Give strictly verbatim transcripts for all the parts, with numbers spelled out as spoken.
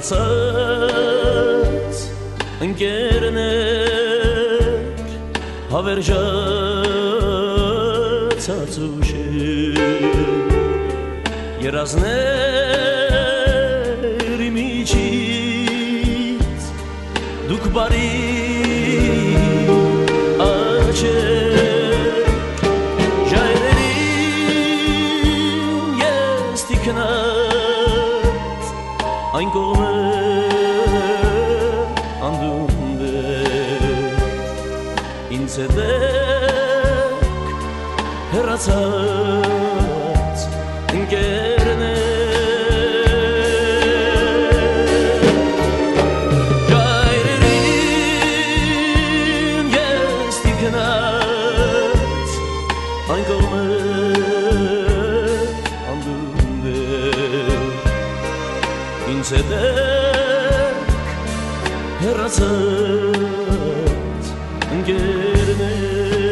հեռացած ընկերներ հավերժացած ուշեր երազների միջից դուք բարի աչեր ժայռերին ես տիկնած այն կողմը ինձ հետեք հեռացած ընկերներ ժայռերին ես տիկնած այն կողմը անդունդեր ինձ հետեք հեռացած ընկերներ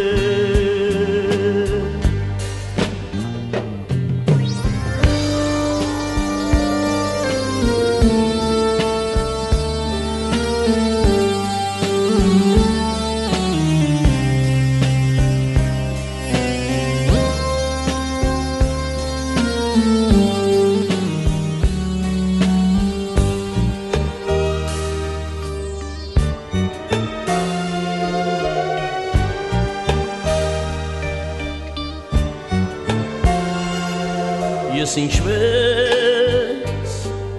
ես ինչպես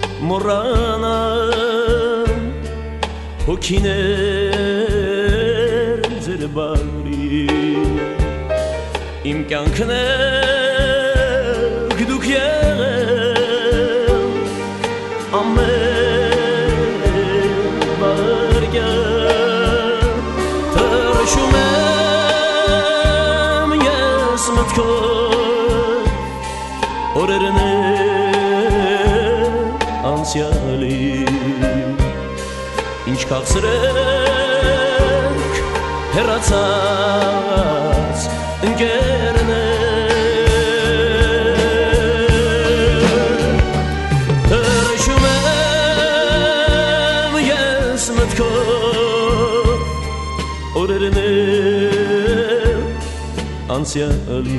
մոռանամ հոգիներ ձեր բարի իմ կյանքն եք դուք եղել ամեն վայրկյան թռչում եմ ես մտքով օրերն անցյալի ինչ քաղցրեք հեռացած ընկերներ թռչում եմ ես մտքով օրերն անցյալի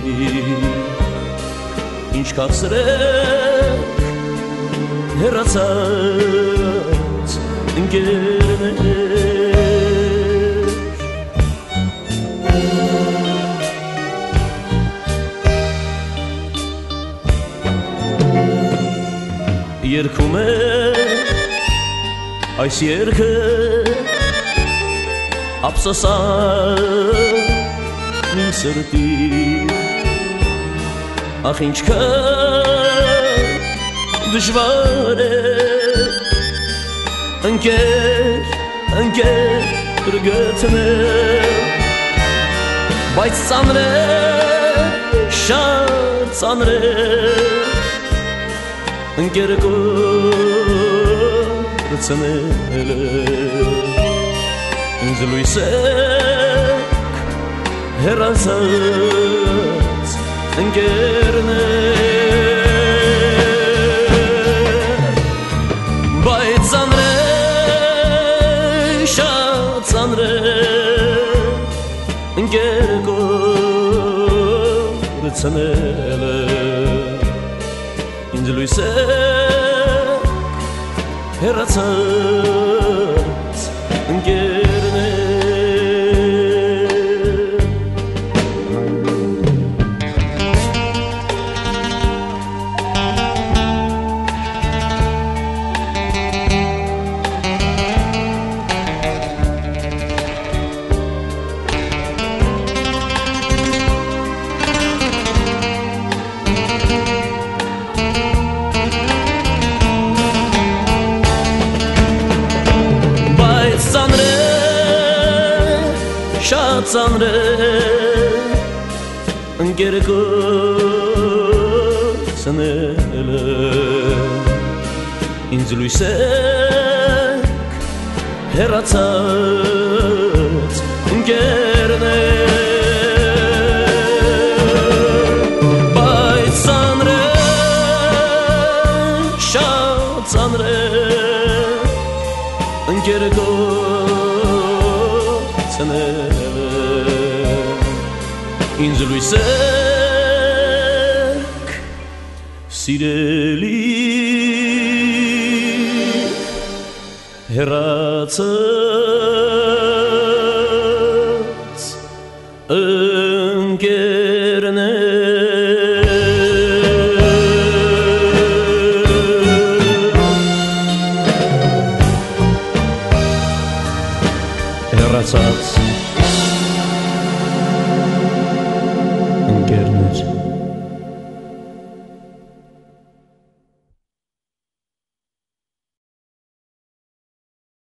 ինչ քաղցրեք հեռացած ընկերներ երգում է այս երգը ափսոսան իմ սրտի ախ ինչքան դժվար է ընկեր ընկեր գտնել բայց ծանր է շատ ծանր է ընկեր կորցնել ինձ լույս եք հեռացած ընկերներ բայց ծանր է շատ ծանր է ընկեր կորցնել ինձ լույս եք հեռացած ընկերներ ծանր է ընկեր կորցնելը ինձ լույս եք հեռացած ընկերներ բայց ծանր է շատ ծանր է լույսեք սիրելի հեռացած